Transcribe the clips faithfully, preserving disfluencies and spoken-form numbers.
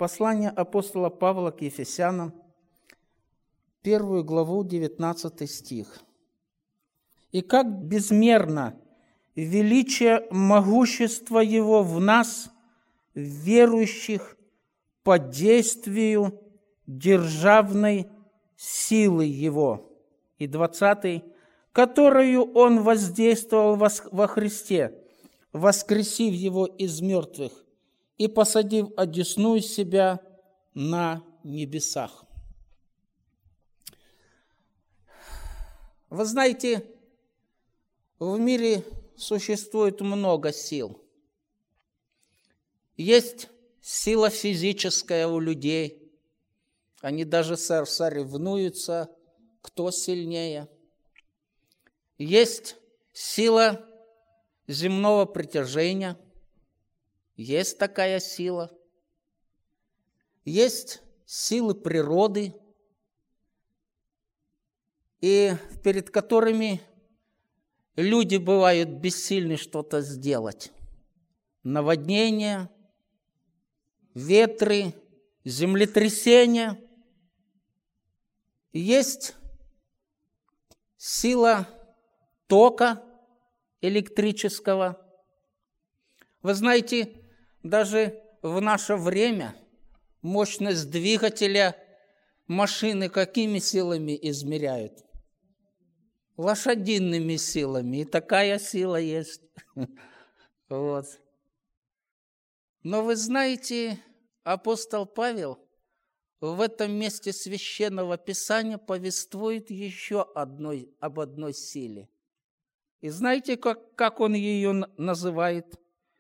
Послание апостола Павла к Ефесянам, первую главу, девятнадцатый стих. «И как безмерно величие могущества Его в нас, верующих, по действию державной силы Его». И двадцатый. «Которую Он воздействовал во Христе, воскресив Его из мертвых и посадив одесную себя на небесах». Вы знаете, в мире существует много сил. Есть сила физическая у людей. Они даже соревнуются, кто сильнее. Есть сила земного притяжения. Есть такая сила. Есть силы природы, и перед которыми люди бывают бессильны что-то сделать. Наводнения, ветры, землетрясения. Есть сила тока электрического. Вы знаете, даже в наше время мощность двигателя машины какими силами измеряют? Лошадиными силами. И такая сила есть. Вот. Но вы знаете, апостол Павел в этом месте Священного Писания повествует еще одной, об одной силе. И знаете, как, как он ее называет?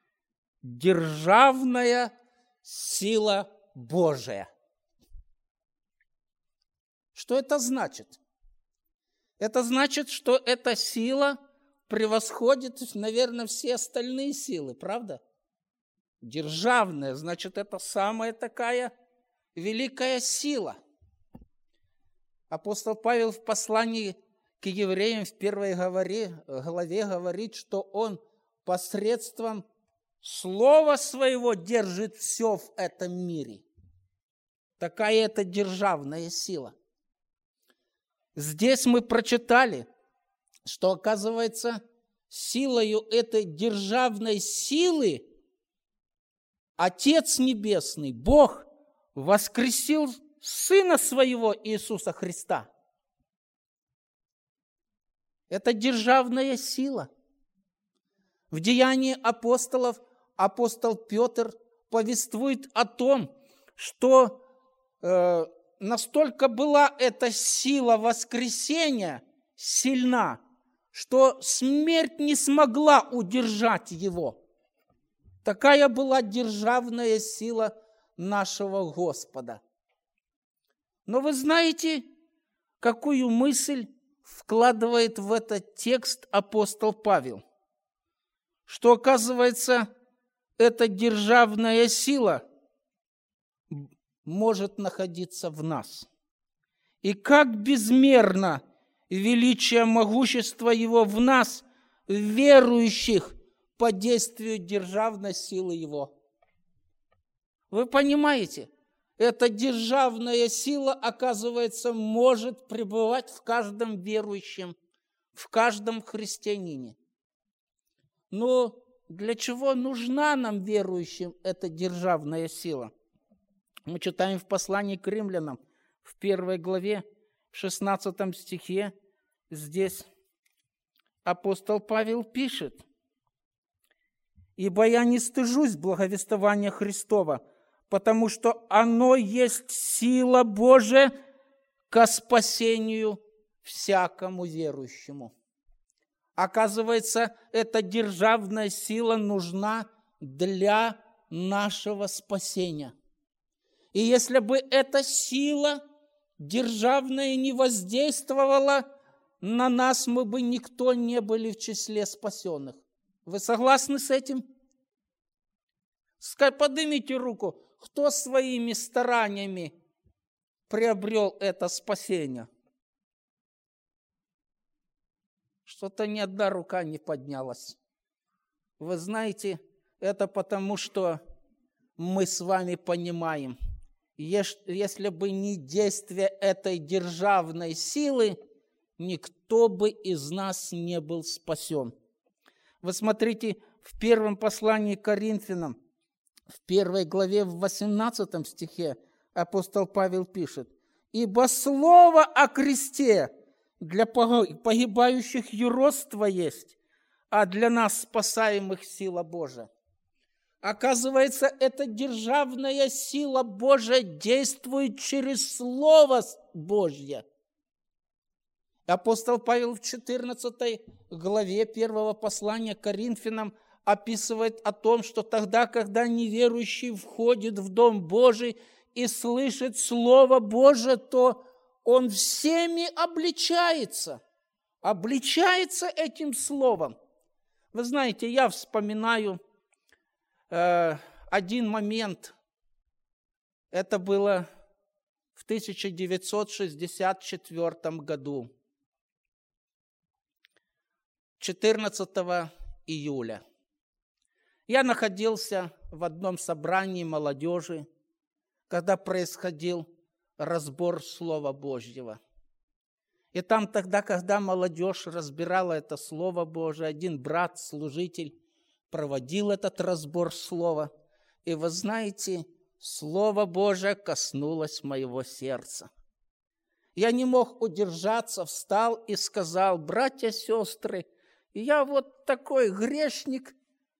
Державная сила Божия. Что это значит? Это значит, что эта сила превосходит, наверное, все остальные силы, правда? Державная, значит, это самая такая великая сила. Апостол Павел в послании к евреям в первой главе, главе говорит, что он посредством слова своего держит все в этом мире. Такая это державная сила. Здесь мы прочитали, что, оказывается, силою этой державной силы Отец Небесный, Бог, воскресил Сына Своего Иисуса Христа. Это державная сила. В Деянии апостолов апостол Петр повествует о том, что э, настолько была эта сила воскресения сильна, что смерть не смогла удержать его. Такая была державная сила нашего Господа. Но вы знаете, какую мысль вкладывает в этот текст апостол Павел? Что, оказывается, эта державная сила может находиться в нас. И как безмерно величие могущества Его в нас, верующих, по действию державной силы Его. Вы понимаете, эта державная сила, оказывается, может пребывать в каждом верующем, в каждом христианине. Но для чего нужна нам, верующим, эта державная сила? Мы читаем в послании к римлянам, в первой главе, в шестнадцатом стихе, здесь апостол Павел пишет: «Ибо я не стыжусь благовествования Христова, потому что оно есть сила Божия ко спасению всякому верующему». Оказывается, эта державная сила нужна для нашего спасения. И если бы эта сила державная не воздействовала на нас, мы бы никто не были в числе спасенных. Вы согласны с этим? Поднимите руку, кто своими стараниями приобрел это спасение? Что-то ни одна рука не поднялась. Вы знаете, это потому, что мы с вами понимаем, если бы не действие этой державной силы, никто бы из нас не был спасен. Вы смотрите, в первом послании к Коринфянам, в первой главе, в восемнадцатом стихе, апостол Павел пишет: «Ибо слово о кресте для погибающих юродство есть, а для нас, спасаемых, сила Божия». Оказывается, эта державная сила Божия действует через Слово Божье. Апостол Павел в четырнадцатой главе первого послания к Коринфянам описывает о том, что тогда, когда неверующий входит в Дом Божий и слышит Слово Божие, то он всеми обличается, обличается этим Словом. Вы знаете, я вспоминаю э, один момент. Это было в тысяча девятьсот шестьдесят четвёртом году, четырнадцатого июля. Я находился в одном собрании молодежи, когда происходил разбор Слова Божьего. И там тогда, когда молодежь разбирала это Слово Божие, один брат, служитель, проводил этот разбор Слова. И вы знаете, Слово Божие коснулось моего сердца. Я не мог удержаться, встал и сказал: братья, сестры, я вот такой грешник,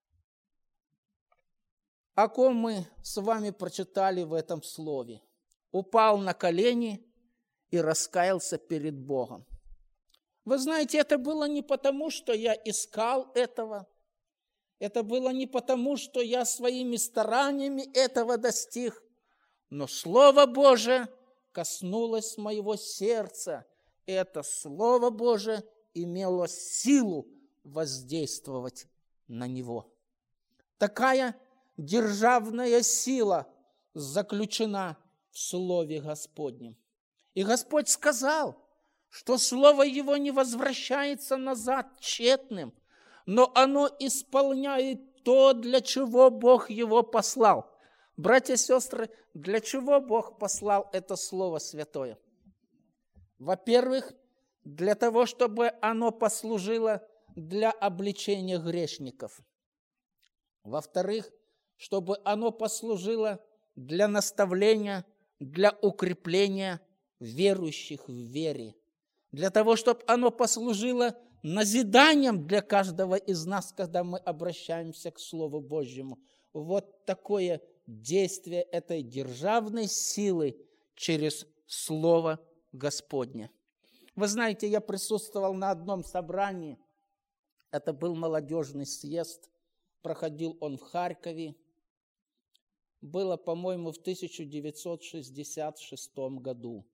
о ком мы с вами прочитали в этом слове. Упал на колени и раскаялся перед Богом. Вы знаете, это было не потому, что я искал этого. Это было не потому, что я своими стараниями этого достиг. Но Слово Божие коснулось моего сердца. И это Слово Божие имело силу воздействовать на него. Такая державная сила заключена в Слове Господнем. И Господь сказал, что Слово Его не возвращается назад тщетным, но оно исполняет то, для чего Бог его послал. Братья и сестры, для чего Бог послал это Слово Святое? Во-первых, для того, чтобы оно послужило для обличения грешников. Во-вторых, чтобы оно послужило для наставления, для укрепления верующих в вере. Для того, чтобы оно послужило назиданием для каждого из нас, когда мы обращаемся к Слову Божьему. Вот такое действие этой державной силы через Слово Господне. Вы знаете, я присутствовал на одном собрании. Это был молодежный съезд. Проходил он в Харькове. Было, по-моему, в тысяча девятьсот шестьдесят шестом году.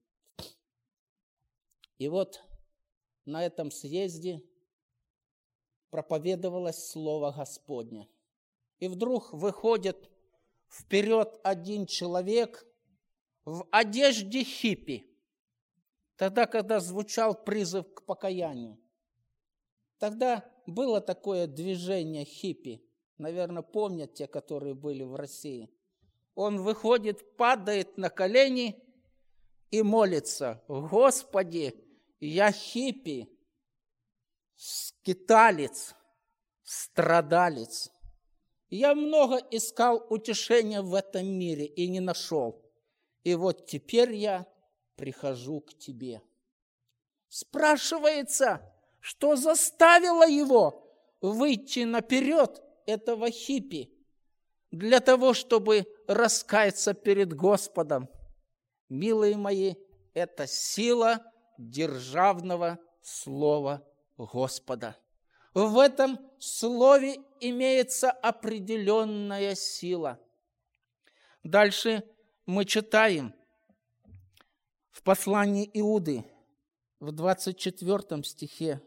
И вот на этом съезде проповедовалось Слово Господне. И вдруг выходит вперед один человек в одежде хиппи, тогда, когда звучал призыв к покаянию. Тогда было такое движение хиппи, наверное, помнят те, которые были в России. Он выходит, падает на колени и молится: «Господи, я хиппи, скиталец, страдалец. Я много искал утешения в этом мире и не нашел. И вот теперь я прихожу к тебе». Спрашивается, что заставило его выйти наперед, этого хиппи, для того, чтобы раскаяться перед Господом. Милые мои, это сила державного Слова Господа. В этом слове имеется определенная сила. Дальше мы читаем в послании Иуды, в двадцать четвёртом стихе.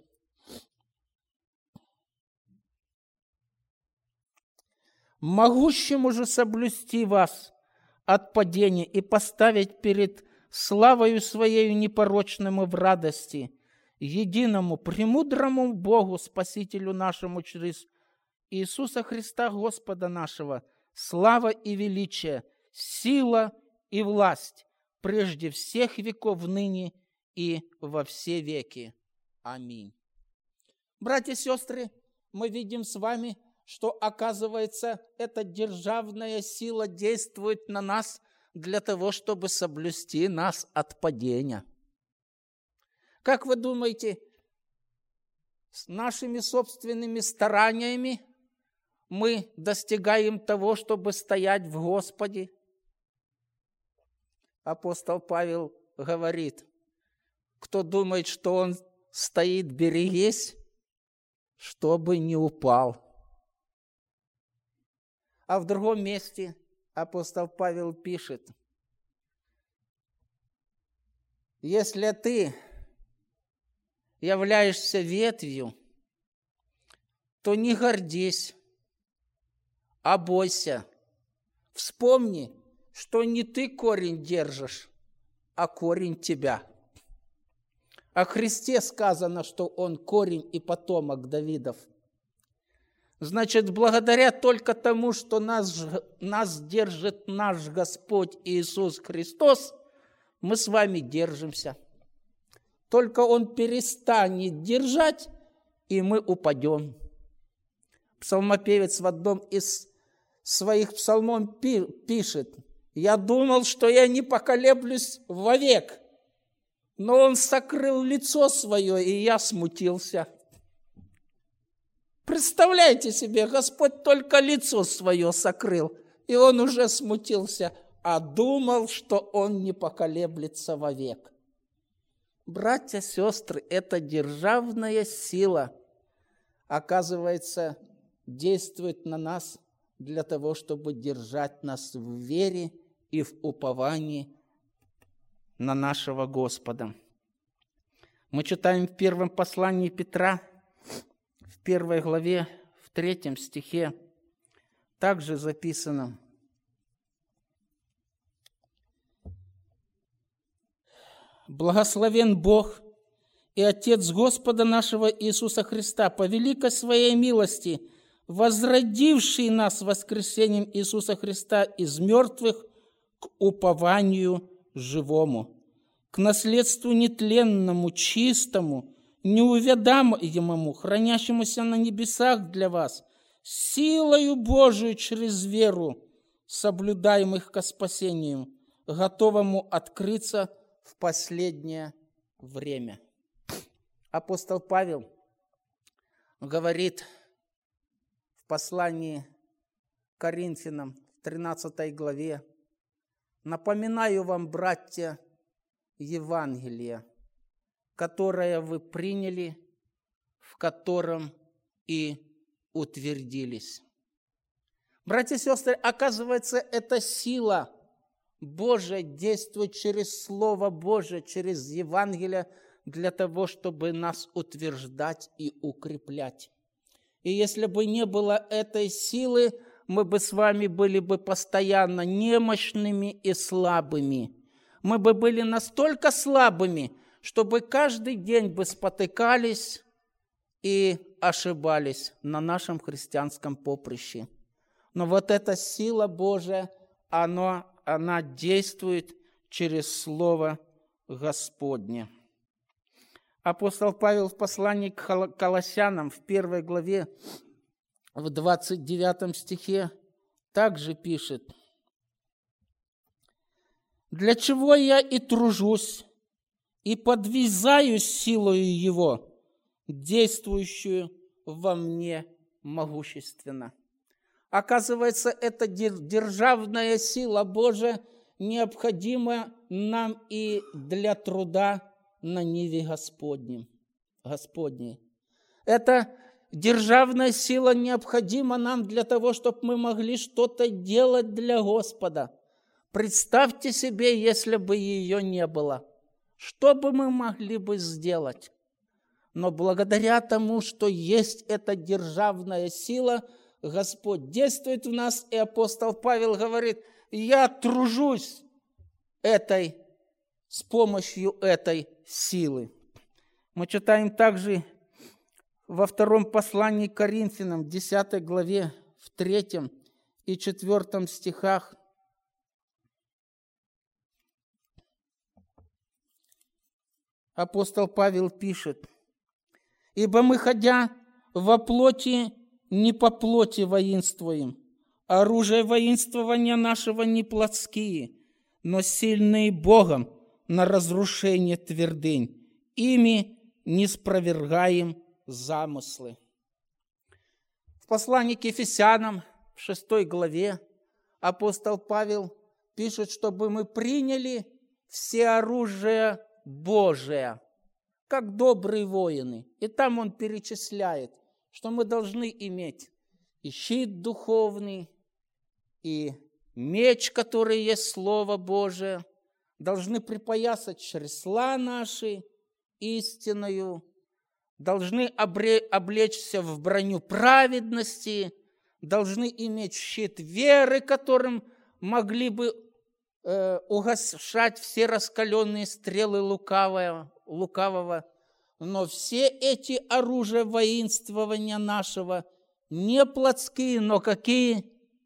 «Могущему же соблюсти вас от падения и поставить перед славою Своею непорочному в радости, единому, премудрому Богу, Спасителю нашему через Иисуса Христа, Господа нашего, слава и величие, сила и власть прежде всех веков ныне и во все веки. Аминь. Братья и сестры, мы видим с вами, что, оказывается, эта державная сила действует на нас для того, чтобы соблюсти нас от падения. Как вы думаете, с нашими собственными стараниями мы достигаем того, чтобы стоять в Господе? Апостол Павел говорит: кто думает, что он стоит, берегись, чтобы не упал. А в другом месте апостол Павел пишет: если ты являешься ветвью, то не гордись, а бойся. Вспомни, что не ты корень держишь, а корень тебя. О Христе сказано, что Он корень и потомок Давидов. Значит, благодаря только тому, что нас, нас держит наш Господь Иисус Христос, мы с вами держимся. Только Он перестанет держать, и мы упадем. Псалмопевец в одном из своих псалмов пишет: «Я думал, что я не поколеблюсь вовек, но Он сокрыл лицо свое, и я смутился». Представляете себе, Господь только лицо свое сокрыл, и Он уже смутился, а думал, что Он не поколеблется вовек. Братья, сестры, эта державная сила, оказывается, действует на нас для того, чтобы держать нас в вере и в уповании на нашего Господа. Мы читаем в первом послании Петра, в первой главе, в третьем стихе, также записано: «Благословен Бог и Отец Господа нашего Иисуса Христа, по великой Своей милости, возродивший нас воскресением Иисуса Христа из мертвых к упованию живому, к наследству нетленному, чистому, неувядаемому, хранящемуся на небесах для вас, силою Божию через веру, соблюдаемых ко спасению, готовому открыться в последнее время». Апостол Павел говорит в послании к Коринфянам, в тринадцатой главе: «Напоминаю вам, братья, Евангелие, которое вы приняли, в котором и утвердились». Братья и сестры, оказывается, эта сила Божия действует через Слово Божие, через Евангелие, для того, чтобы нас утверждать и укреплять. И если бы не было этой силы, мы бы с вами были бы постоянно немощными и слабыми. Мы бы были настолько слабыми, чтобы каждый день бы спотыкались и ошибались на нашем христианском поприще. Но вот эта сила Божия, она, она действует через Слово Господне. Апостол Павел в послании к Колоссянам в первой главе, в двадцать девятом стихе также пишет: «Для чего я и тружусь, и подвязаюсь силою Его, действующую во мне могущественно». Оказывается, эта державная сила Божия необходима нам и для труда на ниве Господнем, Господней. Эта державная сила необходима нам для того, чтобы мы могли что-то делать для Господа. Представьте себе, если бы ее не было, что бы мы могли бы сделать? Но благодаря тому, что есть эта державная сила, Господь действует в нас, и апостол Павел говорит: «Я тружусь этой, с помощью этой силы». Мы читаем также во втором послании к Коринфянам, десятой главе, в третьем и четвертом стихах: апостол Павел пишет: «Ибо мы, ходя во плоти, не по плоти воинствуем. Оружие воинствования нашего не плотские, но сильные Богом на разрушение твердынь. Ими не спровергаем замыслы». В послании к Ефесянам, в шестой главе, апостол Павел пишет, чтобы мы приняли все оружие Божие, как добрые воины. И там он перечисляет, что мы должны иметь и щит духовный, и меч, который есть Слово Божие, должны припоясать чресла наши истинною, должны облечься в броню праведности, должны иметь щит веры, которым могли бы э, угашать все раскаленные стрелы лукавого, лукавого. Но все эти оружия воинствования нашего не плотские, но какие?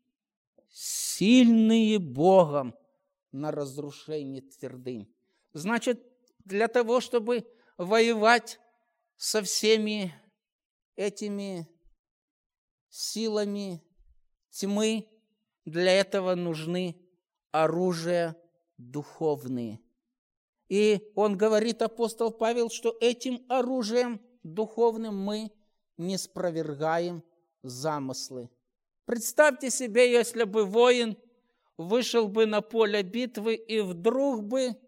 Сильные Богом на разрушение твердынь. Значит, для того, чтобы воевать со всеми этими силами тьмы, для этого нужны оружия духовные. И он говорит, апостол Павел, что этим оружием духовным мы не спровергаем замыслы. Представьте себе, если бы воин вышел бы на поле битвы и вдруг бы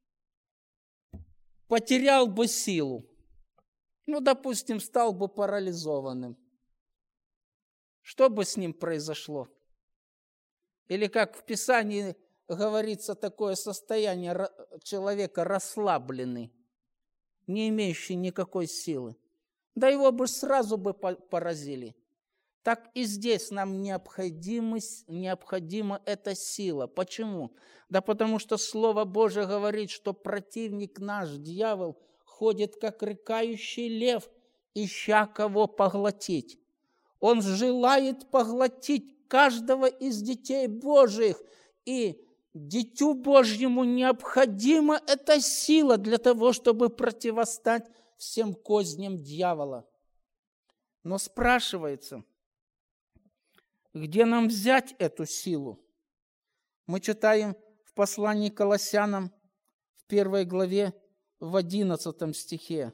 потерял бы силу. Ну, допустим, стал бы парализованным. Что бы с ним произошло? Или как в Писании говорится, такое состояние человека расслабленный, не имеющий никакой силы. Да его бы сразу бы поразили. Так и здесь нам необходимость, необходима эта сила. Почему? Да потому что Слово Божие говорит, что противник наш, дьявол, ходит как рыкающий лев, ища кого поглотить. Он желает поглотить каждого из детей Божьих, и Дитю Божьему необходима эта сила для того, чтобы противостать всем козням дьявола. Но спрашивается, где нам взять эту силу? Мы читаем в послании к Колоссянам в первой главе в одиннадцатом стихе.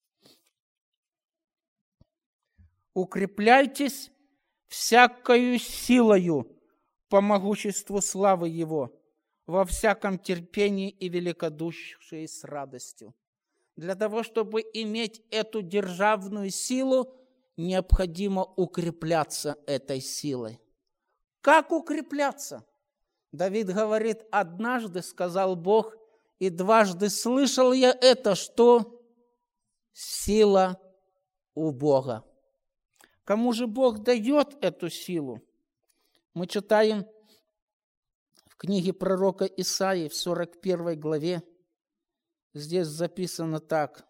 «Укрепляйтесь всякою силою по могуществу славы Его, во всяком терпении и великодушии с радостью». Для того, чтобы иметь эту державную силу, необходимо укрепляться этой силой. Как укрепляться? Давид говорит, однажды сказал Бог, и дважды слышал я это, что сила у Бога. Кому же Бог дает эту силу? Мы читаем в книге пророка Исаии в сорок первой главе. Здесь записано так.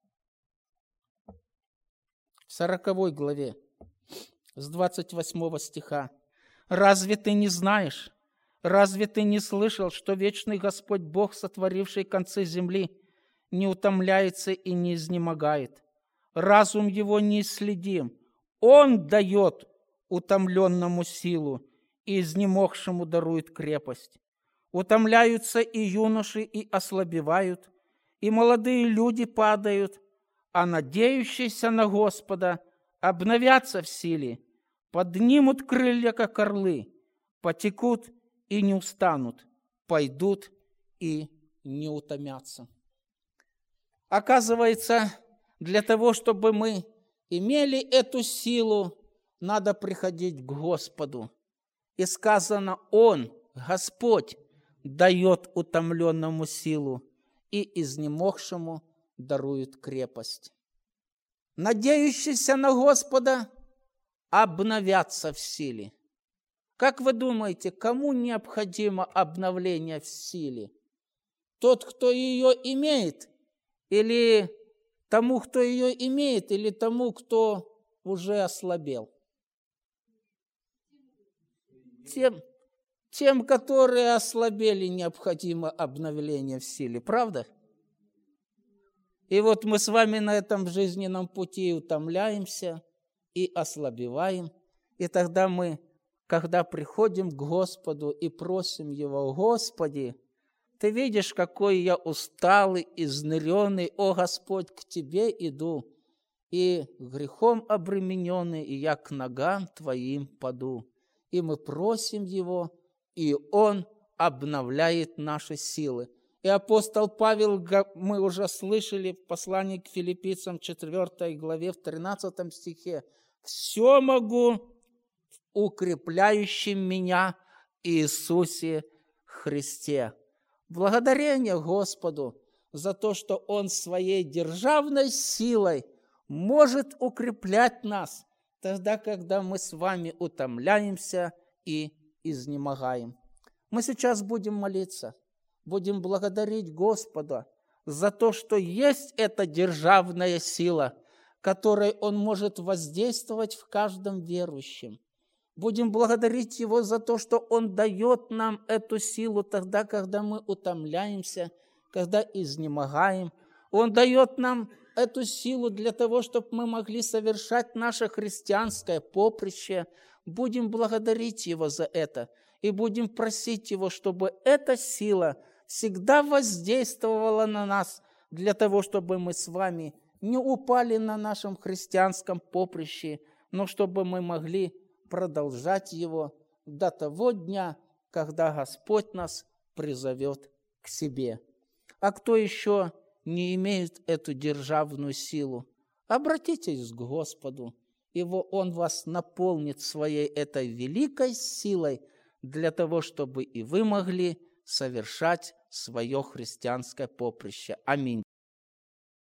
В сороковой главе, с двадцать восьмого стиха. «Разве ты не знаешь, разве ты не слышал, что вечный Господь Бог, сотворивший концы земли, не утомляется и не изнемогает? Разум его неисследим. Он дает утомленному силу, и изнемогшему дарует крепость. Утомляются и юноши, и ослабевают, и молодые люди падают, а надеющиеся на Господа обновятся в силе, поднимут крылья, как орлы, потекут и не устанут, пойдут и не утомятся». Оказывается, для того, чтобы мы имели эту силу, надо приходить к Господу. И сказано, Он, Господь, дает утомленному силу, и изнемогшему дарует крепость. Надеющиеся на Господа обновятся в силе. Как вы думаете, кому необходимо обновление в силе? Тот, кто ее имеет, или тому, кто ее имеет, или тому, кто уже ослабел? Тем, тем, которые ослабели, необходимо обновление в силе. Правда? И вот мы с вами на этом жизненном пути утомляемся и ослабеваем. И тогда мы, когда приходим к Господу и просим Его: Господи, Ты видишь, какой я усталый, изнуренный, о Господь, к Тебе иду, и грехом обремененный, и я к ногам Твоим паду. И мы просим Его, и Он обновляет наши силы. И апостол Павел, мы уже слышали в послании к Филиппийцам четвёртой главе, в тринадцатом стихе: «Все могу в укрепляющем меня Иисусе Христе». Благодарение Господу за то, что Он своей державной силой может укреплять нас тогда, когда мы с вами утомляемся и изнемогаем. Мы сейчас будем молиться, будем благодарить Господа за то, что есть эта державная сила, которой Он может воздействовать в каждом верующем. Будем благодарить Его за то, что Он дает нам эту силу тогда, когда мы утомляемся, когда изнемогаем. Он дает нам эту силу для того, чтобы мы могли совершать наше христианское поприще. Будем благодарить Его за это и будем просить Его, чтобы эта сила всегда воздействовала на нас для того, чтобы мы с вами не упали на нашем христианском поприще, но чтобы мы могли продолжать его до того дня, когда Господь нас призовет к себе. А кто еще не имеет эту державную силу, обратитесь к Господу, и Он вас наполнит своей этой великой силой для того, чтобы и вы могли совершать свое христианское поприще. Аминь.